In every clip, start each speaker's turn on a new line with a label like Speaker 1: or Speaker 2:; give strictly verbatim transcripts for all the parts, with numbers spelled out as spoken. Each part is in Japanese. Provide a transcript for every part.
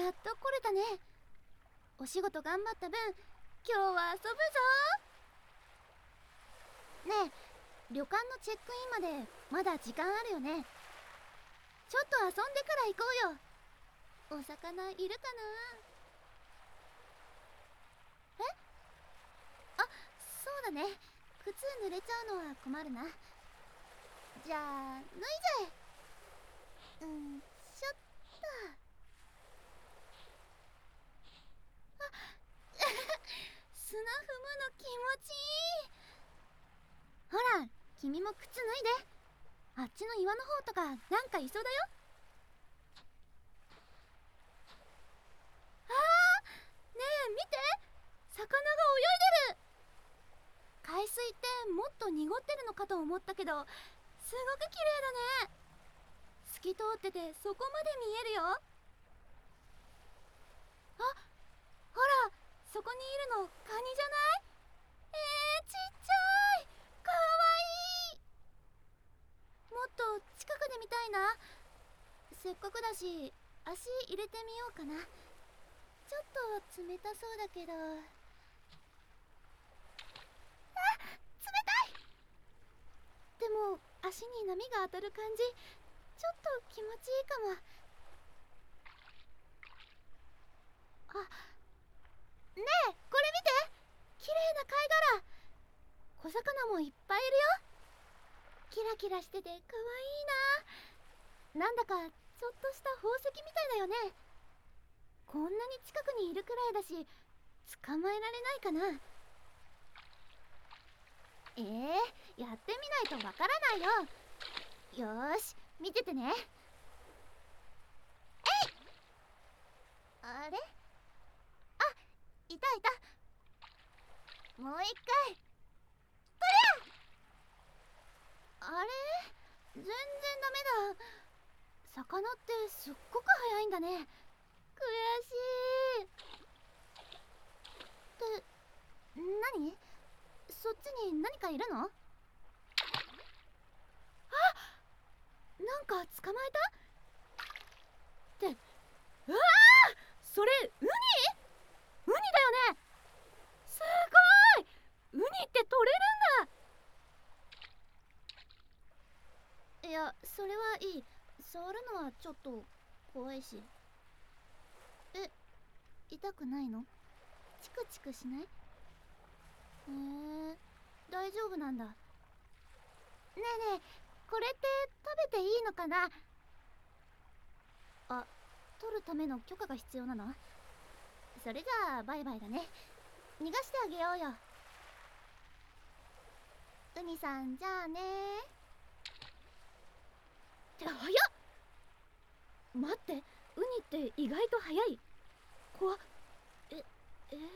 Speaker 1: やっと来れたね。お仕事頑張った分、今日は遊ぶぞ。ねえ、旅館のチェックインまでまだ時間あるよね。ちょっと遊んでから行こうよ。お魚いるかな。え？あ、そうだね。靴濡れちゃうのは困るな。じゃあ脱いじゃえ。うんしょっと。あ砂踏むの気持ちいい。ほら、君も靴脱いで。あっちの岩の方とかなんかいそうだよ。あー、ねえ見て、魚が泳いでる。海水ってもっと濁ってるのかと思ったけど、すごく綺麗だね。透き通っててそこまで見えるよ。あ、ほら、そこにいるのカニじゃない？えー、ちっちゃい。かわいい。もっと近くで見たいな。せっかくだし足入れてみようかな。ちょっと冷たそうだけど。あ、冷たい。でも足に波が当たる感じ、ちょっと気持ちいいかも。あ、ねえこれ見て、綺麗な貝殻。小魚もいっぱいいるよ。キラキラしててかわいいな。なんだかちょっとした宝石みたいだよね。こんなに近くにいるくらいだし、捕まえられないかな。えー、やってみないとわからないよ。よーし、見ててね。えい。あれ？あ、いたいた。もう一回。とりゃ。あれ？全然ダメだ。魚ってすっごく速いんだね。悔しい。って何？そっちに何かいるの？あ、なんか捕まえた？って、うわー、それウニ？ウニだよね。すごい。ウニって取れるんだ。いや、それはいい。触るのはちょっと怖いし。え、痛くないの？チクチクしない？へえ、大丈夫なんだ。ねえねえ、これって食べていいのかな？あ、取るための許可が必要なの？それじゃあバイバイだね。逃がしてあげようよ。ウニさんじゃあね。って早っ。待って、ウニって意外と早い。怖っ。え、えー、いや、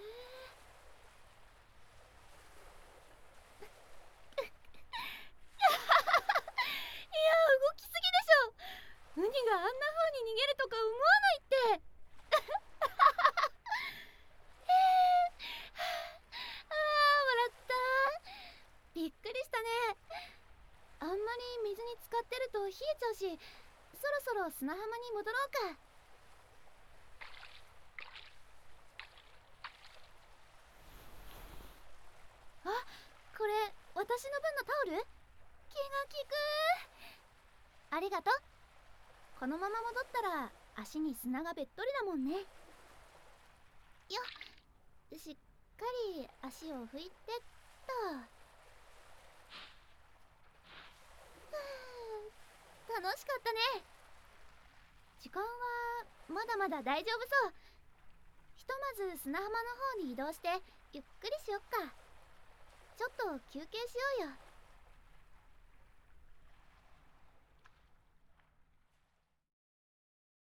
Speaker 1: 動きすぎでしょ。ウニがあんな風に逃げるとか思わないって。えー、あー、笑った。びっくりしたね。あんまり水に浸かってると冷えちゃうし、そろそろ砂浜に戻ろうか。あ、これ私の分のタオル？気が利く。ありがとう。このまま戻ったら足に砂がべっとりだもんね。よっ、しっかり足を拭いてっと。ふう、楽しかったね。時間はまだまだ大丈夫そう。ひとまず砂浜の方に移動してゆっくりしよっか。ちょっと休憩しようよ。